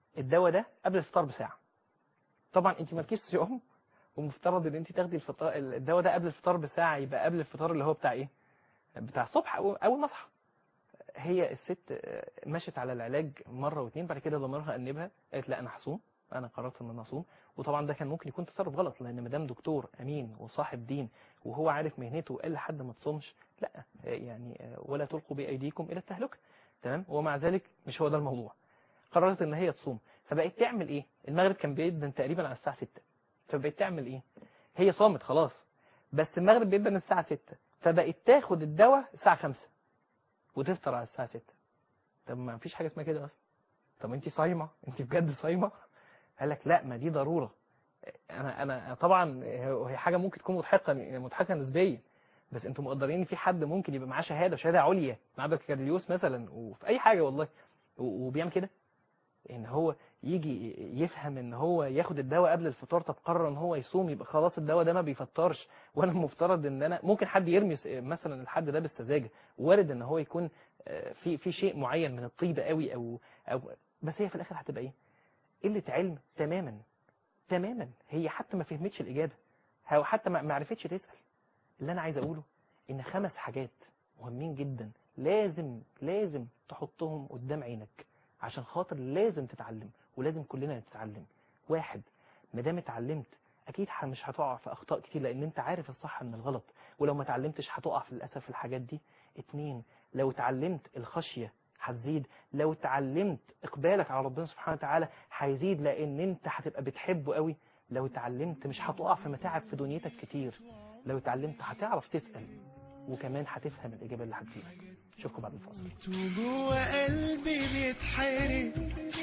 B: الدواء ده قبل الفطار بساعه. طبعا انت مالكيش صيام، ومفترض ان انت تاخدي الدواء ده قبل الفطار بساعه، يبقى قبل الفطار اللي هو بتاع ايه؟ بتاع الصبح او اول ما اصحى. هي الست مشت على العلاج مره واثنين، بعد كده ضميرها انبها، قالت لا انا هصوم، انا قررت ان انا اصوم. وطبعا ده كان ممكن يكون تصرف غلط، لان ما دام دكتور امين وصاحب دين وهو عارف مهنته وقال لحد ما تصومش، لا يعني ولا تلقوا بايديكم الى التهلكه. تمام. ومع ذلك مش هو ده الموضوع. قررت ان هي تصوم، فبقت تعمل ايه؟ المغرب كان بيدن تقريبا على الساعه 6، فبقت تعمل ايه؟ هي صامت خلاص، بس المغرب بيدن الساعه 6، فبقت تاخد الدواء الساعه 5 وتفطر على الساعه 6. طب ما فيش حاجه اسمها كده اصلا. طب انت صايمه؟ انت بجد صايمه؟ قال لك لا، ما دي ضروره. انا طبعا هي حاجه ممكن تكون مضحكه نسبيا، بس انتم مقدرين ان في حد ممكن يبقى معاه شهاده عليا، معاه بكالوريوس مثلا وفي اي حاجه والله، وبيعمل كده؟ ان هو يجي يفهم ان هو ياخد الدواء قبل الفطار، طب قرر ان هو يصوم، يبقى خلاص الدواء ده ما بيفطرش، وانا المفترض ان انا ممكن حد يرمي مثلا الحد ده بالسذاجه، وارد ان هو يكون في شيء معين من الطيبه قوي او بس هي في الاخر هتبقى ايه؟ قله علم تماما. هي حتى ما فهمتش الاجابه، او حتى ما عرفتش تسال. اللي انا عايز اقوله ان 5 حاجات مهمين جدا لازم تحطهم قدام عينك، عشان خاطر لازم تتعلم، ولازم كلنا نتعلم. 1، ما دام اتعلمت اكيد مش هتقع في اخطاء كتير، لان انت عارف الصح من الغلط، ولو ما اتعلمتش هتقع في للاسف في الحاجات دي. 2، لو اتعلمت الخشيه هتزيد، لو اتعلمت اقبالك على ربنا سبحانه وتعالى هيزيد، لان انت هتبقى بتحبه قوي. لو اتعلمت مش هتقع في متاعب في دنيتك كتير، لو اتعلمت هتعرف تسأل، وكمان هتفهم الإجابة اللي هتجيلك. اشوفكم بعد الفاصل.
A: جوه قلبي بيتحرق،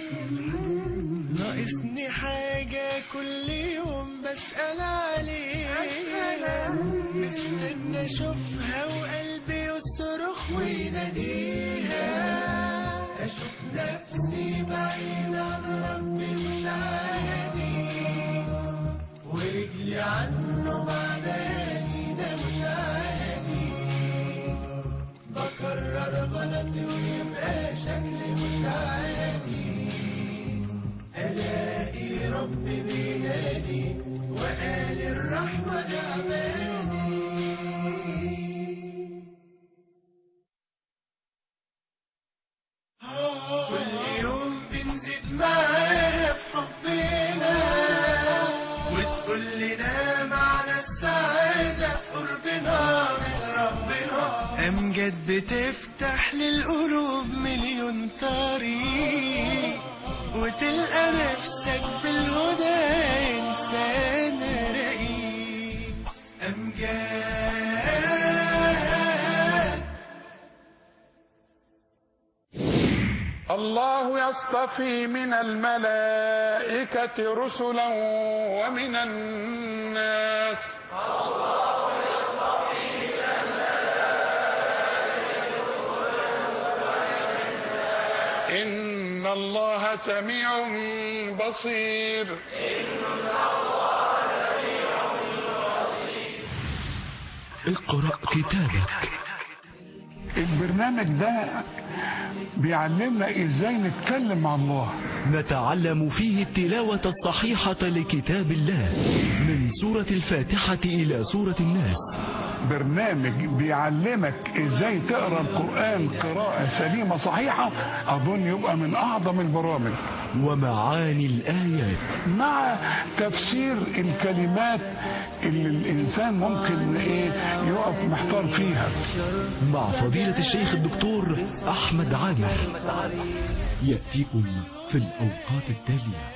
A: ناقصني حاجة كل يوم بسأل عليها، مستنى اشوفها وقلبي يصرخ ويناديها، اشوف نفسي بعيد عن ربي مش عادي، ورجلي عنه بعداني ده مش عادي، بكرر غلطي ويبقى شكلي مش عادي، الاقي ربي بينادي وقال الرحمة لعبادي. كل يوم بنزيد معاها في حبنا، وتقول لنا معنى السعادة في قربنا من ربنا، أمجد بتفتح للقلوب مليون طريق، وتلقى نفسك بالهدى إنسان رقيق. أمجاد
D: الله يصطفي من الملائكة رسلا ومن الناس. الله يصطفي من الملائكة رسلا ومن الناس. إن الله سميع بصير. إن الله سميع بصير.
C: اقرأ كتابك.
D: البرنامج ده بيعلمنا ازاي نتكلم مع الله،
C: نتعلم فيه التلاوة الصحيحة لكتاب الله من سورة الفاتحة إلى سورة الناس.
D: برنامج بيعلمك ازاي تقرأ القرآن قراءة سليمة صحيحة، اظن يبقى من اعظم البرامج.
C: ومعاني الآيات
D: مع تفسير الكلمات اللي الانسان ممكن يقف محتار فيها،
C: مع فضيلة الشيخ الدكتور أحمد عامر، يأتيكم في الأوقات التالية.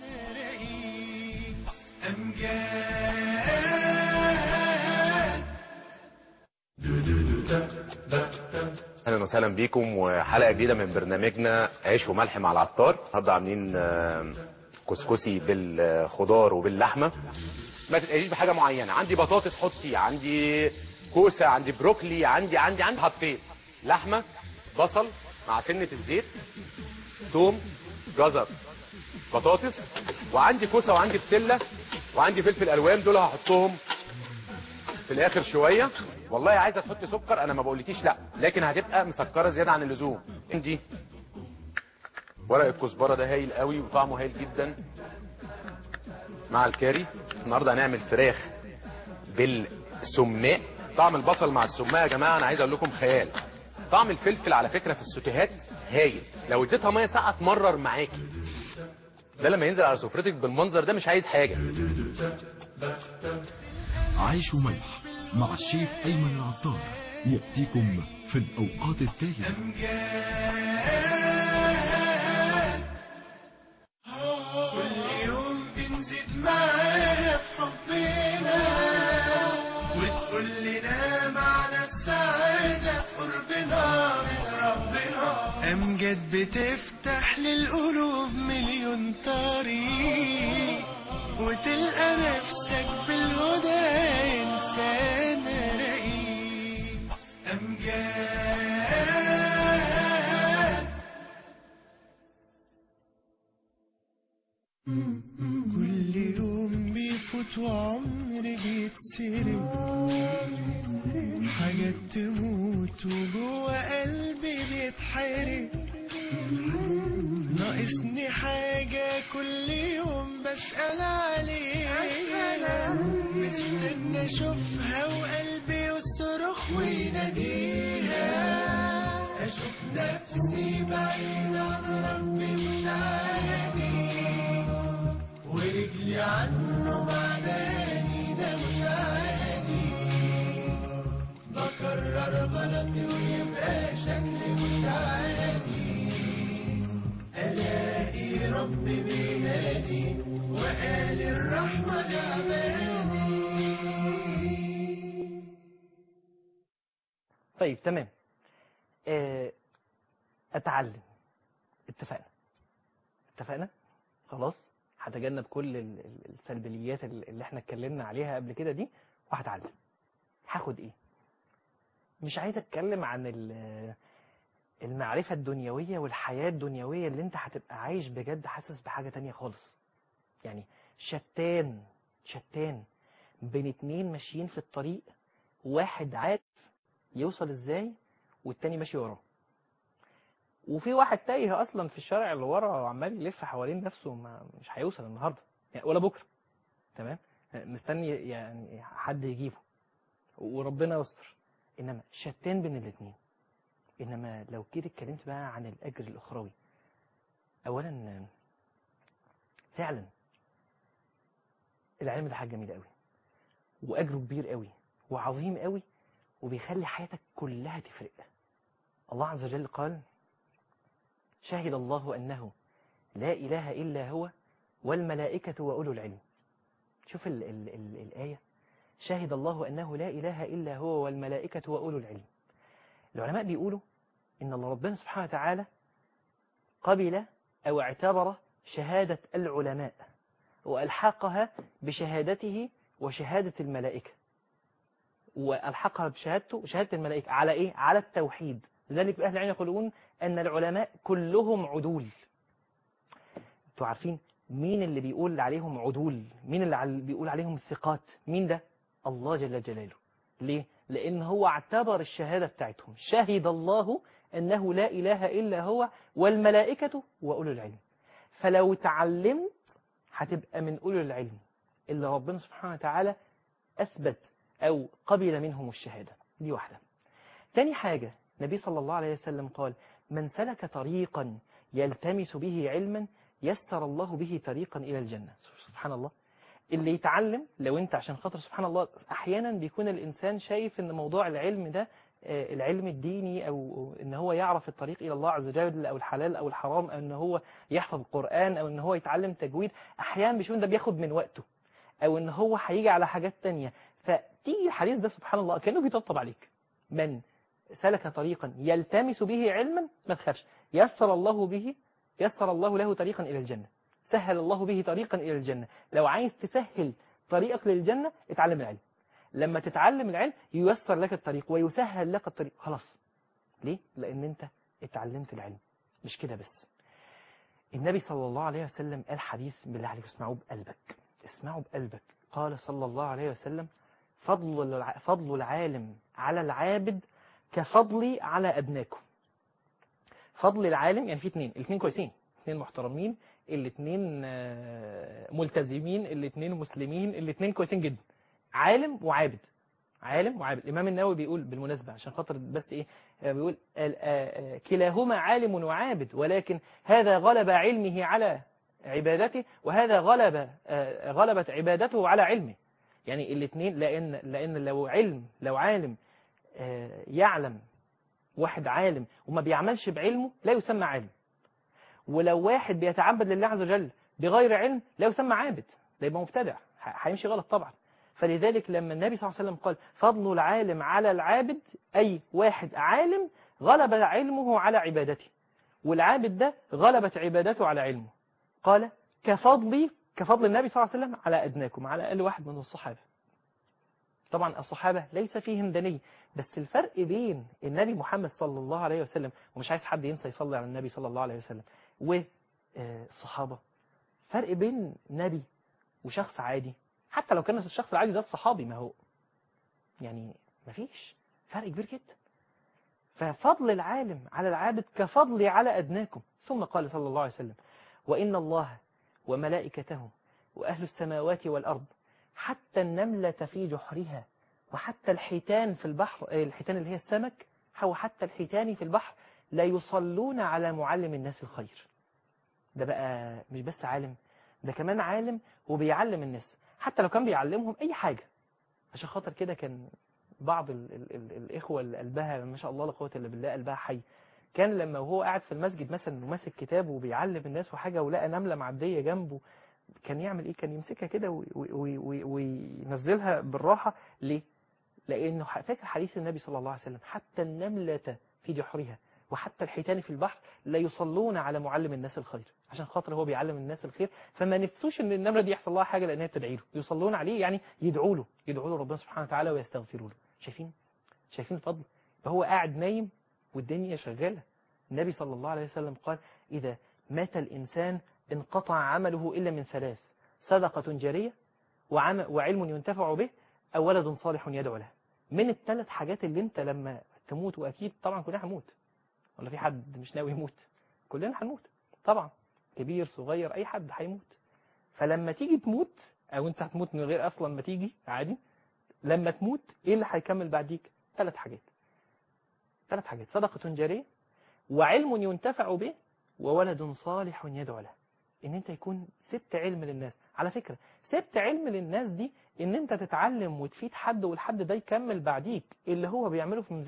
E: اهلا وسهلا بيكم وحلقه جديده من برنامجنا عيش وملح مع العطار. النهارده عاملين كسكسي بالخضار وباللحمه. ما تتقليش بحاجه معينه، عندي بطاطس حطي، عندي كوسه، عندي بروكلي، عندي حطيت لحمه، بصل مع سنه الزيت، ثوم، جزر، بطاطس، وعندي كوسه وعندي بسله وعندي فلفل الوان. دول هحطهم في الاخر شويه. والله عايزه تحطي سكر انا ما بقولكيش لا، لكن هتبقى مسكره زياده عن اللزوم. عندي ورق الكزبره ده هايل قوي وطعمه هايل جدا مع الكاري. النهارده هنعمل فراخ بالسماق. طعم البصل مع السماق يا جماعه انا عايز اقول لكم خيال. طعم الفلفل على فكره في السوتيهات هايل، لو اديتها ميه ساقعه تمرر معاكي. ده لما ينزل على سفرتك بالمنظر ده مش عايز حاجه.
C: عيش وملح مع الشيف أيمن العطار يأتيكم في الأوقات التالية.
A: كل يوم بنزيد معاها في حبنا، وتقول لنا معنى السعادة في قربنا من ربنا. أمجد بتفتح للقلوب مليون طريق، وتلقى نفسك بالهدى إنسان رئيس. أمجاد كل يوم بيفوت وعمر بيتسرق، حاجات تموت وجوه قلبي بيتحرق. ناقصني حاجة كل يوم بسأل عليها، مستنى اشوفها وقلبي يصرخ ويناديها. اشوف نفسي بعيد عن ربي مش عادي، ورجلي عنه بعداني ده مش عادي. بكرر غلطي ويبقى شكلي مش عادي، ألاقي ربي بينادي وقال الرحمة لعبادي.
B: طيب تمام. اتعلم. اتفقنا خلاص. هتجنب كل السلبيات اللي احنا اتكلمنا عليها قبل كده دي، وهتعلم. هاخد ايه؟ مش عايز اتكلم عن المعرفة الدنيوية والحياة الدنيوية اللي انت هتبقى عايش بجد حاسس بحاجة تانية خالص. يعني شتان بين اتنين ماشيين في الطريق، واحد عارف يوصل ازاي والتاني ماشي وراه، وفي واحد تايه اصلا في الشارع اللي ورا وعمال يلف حوالين نفسه، مش هيوصل النهارده يعني ولا بكره. تمام. مستني يعني حد يجيبه وربنا يستر. انما شتان بين الاثنين. انما لو كده اتكلمت بقى عن الاجر الاخروي، اولا فعلا العلم ده حاجه جميله قوي، واجره كبير قوي وعظيم قوي، وبيخلي حياتك كلها تفرق. الله عز وجل قال: شهد الله أنه لا إله إلا هو والملائكة وأولو العلم. شوف الآية، شهد الله أنه لا إله إلا هو والملائكة وأولو العلم. العلماء بيقولوا إن الله ربنا سبحانه وتعالى قبل أو اعتبر شهادة العلماء وألحقها بشهادته وشهادة الملائكة، وألحقها بشهادته وشهادة الملائكة على إيه؟ على التوحيد. لذلك أهل العلم يقولون أن العلماء كلهم عدول. انتوا عارفين مين اللي بيقول عليهم عدول؟ مين اللي بيقول عليهم ثقات؟ مين ده؟ الله جل جلاله. ليه؟ لأن هو اعتبر الشهادة بتاعتهم، شهد الله أنه لا إله إلا هو والملائكة وأولو العلم. فلو تعلمت هتبقى من أولو العلم اللي ربنا سبحانه وتعالى أثبت أو قبل منهم الشهادة. دي واحدة. تاني حاجة، النبي صلى الله عليه وسلم قال: من سلك طريقا يلتمس به علما يسر الله به طريقا إلى الجنة. سبحان الله. اللي يتعلم، لو انت عشان خاطر سبحان الله احيانا بيكون الانسان شايف ان موضوع العلم ده العلم الديني، او ان هو يعرف الطريق الى الله عز وجل، او الحلال او الحرام، او ان هو يحفظ القرآن، او ان هو يتعلم تجويد، احيانا بيشوف ده بياخد من وقته، او ان هو هيجي على حاجات تانية. فتيجي الحديث ده سبحان الله كأنه بيطبطب عليك: من سلك طريقا يلتمس به علما، ما تخافش، يسر الله له طريقا إلى الجنة. سهل الله به طريقا إلى الجنة. لو عايز تسهل طريقك للجنة اتعلم العلم. لما تتعلم العلم ييسر لك الطريق ويسهل لك الطريق. خلاص. ليه؟ لأن انت اتعلمت العلم. مش كده بس، النبي صلى الله عليه وسلم قال حديث بالله عليك اسمعوا بقلبك، اسمعوا بقلبك. قال صلى الله عليه وسلم: فضل العالم على العابد كفضلي على أدناكم. فضل العالم يعني في اثنين كويسين، الاثنين محترمين، الاثنين ملتزمين، الاثنين مسلمين، الاثنين كويسين جدا. عالم وعابد، عالم وعابد. الإمام النووي بيقول بالمناسبة عشان خاطر بس إيه، بيقول كلاهما عالم وعابد، ولكن هذا غلب علمه على عبادته، وهذا غلبت عبادته على علمه. يعني الاثنين، لأن لو عالم يعلم، واحد عالم وما بيعملش بعلمه لا يسمى عالم. ولو واحد بيتعبد لله عز وجل بغير علم لا يسمى عابد، ده يبقى مبتدع، هيمشي غلط طبعا. فلذلك لما النبي صلى الله عليه وسلم قال فضل العالم على العابد، أي واحد عالم غلب علمه على عبادته، والعابد ده غلبت عبادته على علمه. قال كفضل النبي صلى الله عليه وسلم على أدناكم، على أقل واحد من الصحابة. طبعا الصحابة ليس فيهم دني، بس الفرق بين النبي محمد صلى الله عليه وسلم، ومش عايز حد ينسى يصلي على النبي صلى الله عليه وسلم، والصحابة، فرق بين نبي وشخص عادي. حتى لو كان الشخص العادي ده الصحابي، ما هو يعني مفيش فرق كبير جدا. ففضل العالم على العابد كفضلي على أدناكم. ثم قال صلى الله عليه وسلم وإن الله وملائكته وأهل السماوات والأرض حتى النملة في جحرها وحتى الحيتان في البحر، الحيتان اللي هي السمك، وحتى الحيتان في البحر لا يصلون على معلم الناس الخير. ده بقى مش بس عالم، ده كمان عالم وبيعلم الناس، حتى لو كان بيعلمهم أي حاجة. عشان خاطر كده كان بعض الإخوة اللي قلبها ما شاء الله لا قوة إلا بالله، قلبها حي، كان لما وهو قاعد في المسجد مثلا وماسك كتاب وبيعلم الناس وحاجة ولقى نملة معدية جنبه، كان يعمل إيه؟ كان يمسكها كده وينزلها بالراحة. ليه؟ لأنه فاكر حديث النبي صلى الله عليه وسلم حتى النملة في جحرها وحتى الحيتان في البحر لا يصلون على معلم الناس الخير. عشان خاطر هو بيعلم الناس الخير، فما نفسوش ان النملة دي يحصل لها حاجة لأنها تدعي له. يصلون عليه يعني يدعوا له ربنا سبحانه وتعالى ويستغفروا له. شايفين الفضل؟ فهو قاعد نايم والدنيا شغالة. النبي صلى الله عليه وسلم قال إذا مات الإنسان انقطع عمله إلا من ثلاث: صدقة جارية، وعلم ينتفع به، أو ولد صالح يدعو له. من الثلاث حاجات اللي انت لما تموت، وأكيد طبعا كلنا هنموت، ولا في حد مش ناوي يموت؟ كلنا هنموت طبعا، كبير صغير أي حد هيموت. فلما تيجي تموت، أو انت هتموت من غير أصلا ما تيجي عادي، لما تموت إيه اللي هيكمل بعديك؟ ثلاث حاجات: صدقة جارية، وعلم ينتفع به، وولد صالح يدعو له. ان انت يكون سبت علم للناس. على فكرة سبت علم للناس دي ان انت تتعلم وتفيد حد، والحد ده يكمل بعديك اللي هو بيعمله في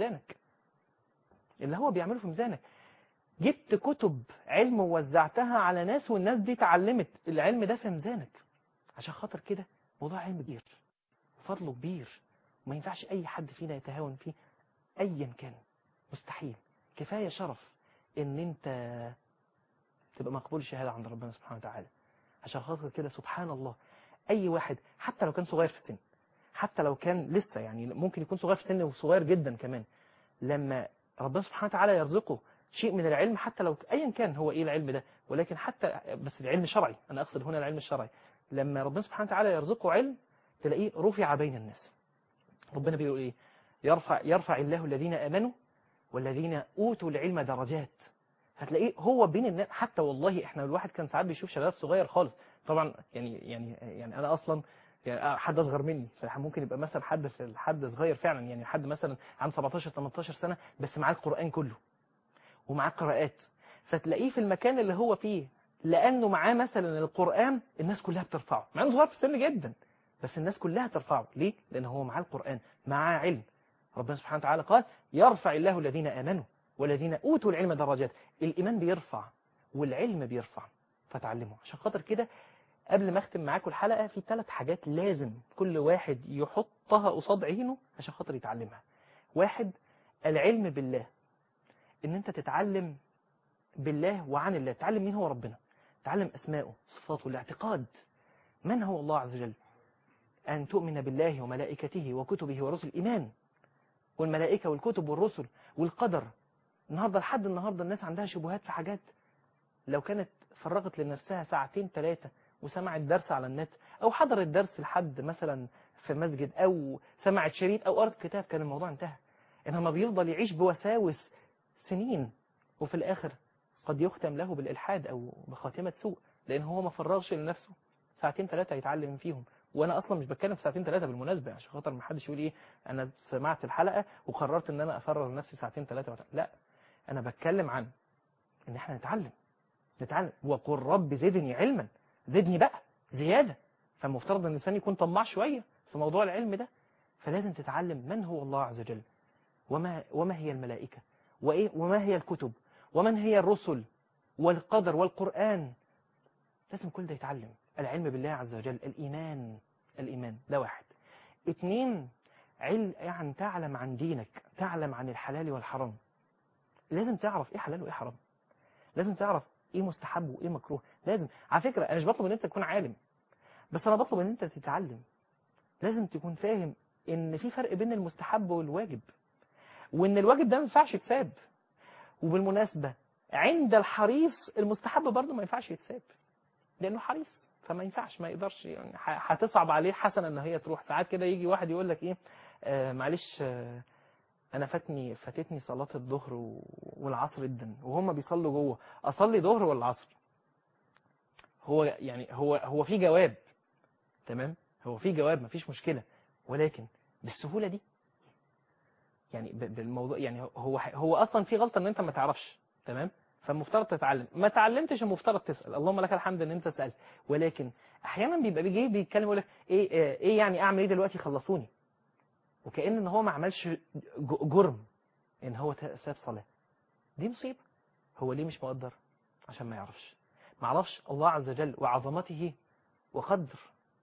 B: ميزانك. جبت كتب علم ووزعتها على ناس، والناس دي تعلمت العلم ده في ميزانك. عشان خاطر كده موضوع علم كبير وفضله كبير، وما ينفعش اي حد فينا يتهاون فيه ايا كان، مستحيل. كفاية شرف ان انت تبقى مقبول شهادة عند ربنا سبحانه وتعالى. عشان خاطر كده سبحان الله، أي واحد حتى لو كان صغير في السن، حتى لو كان لسه يعني ممكن يكون صغير في السن وصغير جدا كمان، لما ربنا سبحانه وتعالى يرزقه شيء من العلم، حتى لو أيا كان هو إيه العلم ده، ولكن حتى بس العلم الشرعي، أنا أقصد هنا العلم الشرعي، لما ربنا سبحانه وتعالى يرزقه علم تلاقيه رفع بين الناس. ربنا بيقول إيه؟ يرفع الله الذين آمنوا والذين أوتوا العلم درجات. هتلاقيه هو بين الناس. حتى والله احنا الواحد كان ساعات بيشوف شباب صغير خالص، طبعا يعني انا اصلا يعني حد اصغر مني، فممكن يبقى مثلا حد صغير فعلا، يعني حد مثلا عن 17 18 سنه بس معاه القران كله ومعاه قراءات، فتلاقيه في المكان اللي هو فيه لانه معاه مثلا القران الناس كلها بترفعه، مع انه صغير في السن جدا بس الناس كلها ترفعه. ليه؟ لان هو معاه القران، معاه علم. ربنا سبحانه وتعالى قال يرفع الله الذين امنوا والذين أوتوا العلم درجات. الإيمان بيرفع والعلم بيرفع، فتعلموا. عشان خاطر كده قبل ما أختم معاكم الحلقة، في 3 حاجات لازم كل واحد يحطها قصاد عينه عشان خاطر يتعلمها. 1: العلم بالله، إن أنت تتعلم بالله وعن الله، تعلم مين هو ربنا، تعلم أسماءه صفاته، الاعتقاد من هو الله عز وجل، أن تؤمن بالله وملائكته وكتبه ورسل، إيمان والملائكة والكتب والرسل والقدر. لحد النهاردة الناس عندها شبهات في حاجات، لو كانت فرغت لنفسها 2 3 ساعة وسمعت درس على النت، أو حضرت درس لحد مثلا في مسجد، أو سمعت شريط أو قرأت كتاب، كان الموضوع انتهى. إنما بيفضل يعيش بوساوس سنين، وفي الآخر قد يختم له بالإلحاد أو بخاتمة سوء، لأن هو ما فرغش لنفسه ساعتين 3 يتعلم فيهم. وأنا أصلا مش بتكلم في ساعتين 3 بالمناسبة، عشان خاطر ما حدش يقول إيه أنا سمعت الحلقة وقررت إن أنا أفرغ لنفسي ساعتين 3 لا، أنا بتكلم عن إن إحنا نتعلم. وقل رب زدني علما، زدني بقى زيادة. فالمفترض ان الانسان يكون طماع شويه في موضوع العلم ده. فلازم تتعلم من هو الله عز وجل، وما هي الملائكه، وما هي الكتب، ومن هي الرسل، والقدر والقرآن. لازم كل ده يتعلم. العلم بالله عز وجل، الإيمان ده 1. 2 يعني تعلم عن دينك، تعلم عن الحلال والحرام. لازم تعرف ايه حلال وايه حرام، لازم تعرف ايه مستحب وايه مكروه. لازم، على فكرة انا مش بطلب ان انت تكون عالم، بس انا بطلب ان انت تتعلم. لازم تكون فاهم ان في فرق بين المستحب والواجب، وان الواجب ده ما ينفعش يتساب. وبالمناسبة عند الحريص المستحب برضه ما ينفعش يتساب، لانه حريص فما ينفعش، ما يقدرش يعني، هتصعب عليه حسنة ان هي تروح. ساعات كده يجي واحد يقول لك ايه معلش انا فاتتني صلاة الظهر والعصر جدا وهم بيصلوا جوه، اصلي ظهر ولا عصر؟ هو يعني هو في جواب، تمام، هو في جواب مفيش مشكلة، ولكن بالسهولة دي يعني بالموضوع يعني هو اصلا في غلطة ان انت ما تعرفش، تمام. فالمفترض تتعلم، ما تعلمتش المفترض تسأل. اللهم لك الحمد ان انت سألت. ولكن احيانا بيبقى بيجي بيتكلم يقول لك ايه يعني اعمل ايه دلوقتي خلصوني، وكأن ان هو ما عملش جرم ان هو ساب صلاة. دي مصيبة. هو ليه مش مقدر؟ عشان ما يعرفش الله عز وجل وعظمته وقدر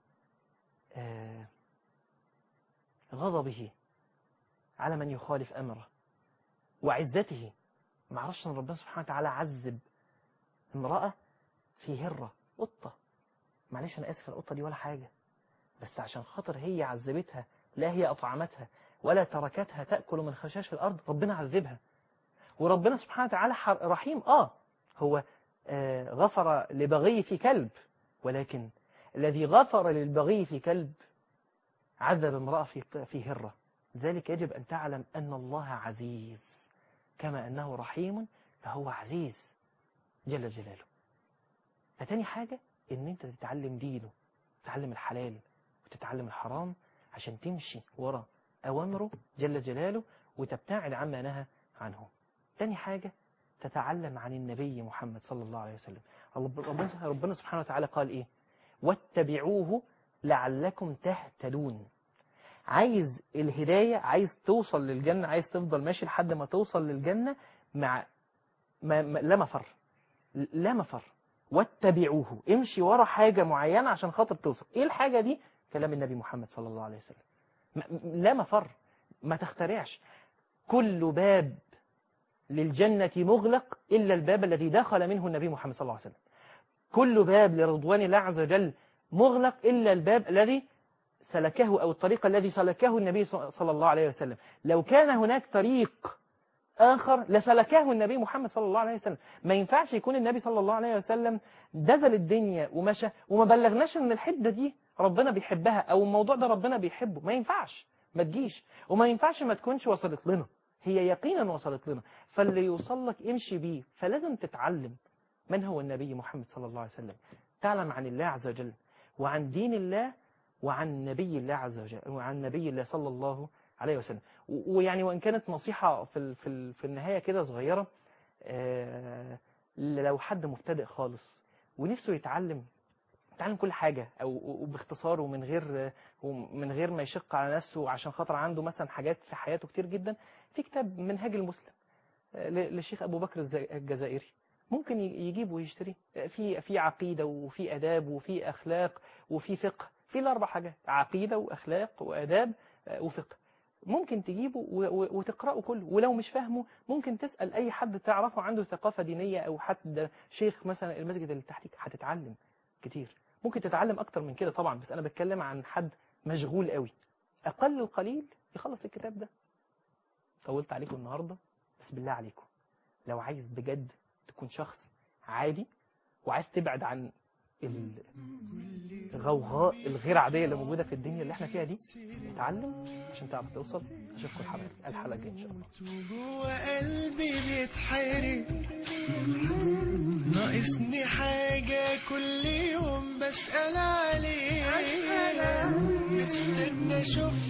B: غضبه على من يخالف أمره وعزته. ما عرفش ان ربنا سبحانه وتعالى عذب امرأة في هرة، قطة. معلش انا اسف، القطة دي ولا حاجة، بس عشان خاطر هي عذبتها، لا هي اطعمتها ولا تركتها تأكل من خشاش الارض، ربنا عذبها. وربنا سبحانه وتعالى رحيم. هو غفر لبغي في كلب، ولكن الذي غفر للبغي في كلب عذب امرأة في هرة. ذلك يجب أن تعلم أن الله عزيز، كما أنه رحيم فهو عزيز جل جلاله. فتاني حاجة أن أنت تتعلم دينه، تتعلم الحلال وتتعلم الحرام عشان تمشي وراء أوامره جل جلاله وتبتعد عما نهى عنه. تاني حاجة تتعلم عن النبي محمد صلى الله عليه وسلم. ربنا سبحانه وتعالى قال إيه؟ واتبعوه لعلكم تهتدون. عايز الهداية، عايز توصل للجنة، عايز تفضل ماشي لحد ما توصل للجنة مع لا مفر. واتبعوه، امشي ورا حاجة معينة عشان خاطر توصل. ايه الحاجة دي؟ كلام النبي محمد صلى الله عليه وسلم. لا مفر، ما تخترعش. كل باب للجنة مغلق إلا الباب الذي دخل منه النبي محمد صلى الله عليه وسلم. كل باب لرضوان الله عز وجل مغلق إلا الباب الذي سلكه أو الطريق الذي سلكه النبي صلى الله عليه وسلم. لو كان هناك طريق آخر لسلكه النبي محمد صلى الله عليه وسلم. ما ينفعش يكون النبي صلى الله عليه وسلم دزل الدنيا ومشى وما بلغناش ان الحدة دي ربنا بيحبها او الموضوع ده ربنا بيحبه. ما ينفعش، ما تجيش، وما ينفعش ما تكونش وصلت لنا. هي يقينا وصلت لنا، فاللي يوصل لك امشي بيه. فلازم تتعلم من هو النبي محمد صلى الله عليه وسلم، تعلم عن الله عز وجل وعن دين الله وعن نبي الله عز وجل وعن نبي الله صلى الله عليه وسلم. ويعني وإن كانت نصيحة في النهاية كده صغيرة، لو حد مبتدئ خالص ونفسه يتعلم كل حاجة أو باختصار ومن غير ما يشق على نفسه، عشان خاطر عنده مثلا حاجات في حياته كتير جدا، في كتاب منهاج المسلم للشيخ أبو بكر الجزائري، ممكن يجيب ويشتري. في عقيدة وفي أداب وفي أخلاق وفي فقه، في الأربع حاجات: عقيدة وأخلاق وأداب وفقه. ممكن تجيبه وتقرأه كله، ولو مش فاهمه ممكن تسأل أي حد تعرفه عنده ثقافة دينية أو حد شيخ مثلا المسجد اللي تحتك، هتتعلم كتير. ممكن تتعلم أكتر من كده طبعا، بس أنا بتكلم عن حد مشغول قوي، أقل القليل يخلص الكتاب ده. طولت عليكم النهاردة، بس بالله عليكم لو عايز بجد تكون شخص عادي وعايز تبعد عن الغوغاء الغير عاديه اللي موجوده في الدنيا اللي احنا فيها دي، اتعلم عشان تعرف توصل. اشوفكم الحلقه الجايه ان شاء الله.
A: جوا قلبي بيتحرق، ناقصني حاجة كل يوم بسأل عليها، مستنى اشوف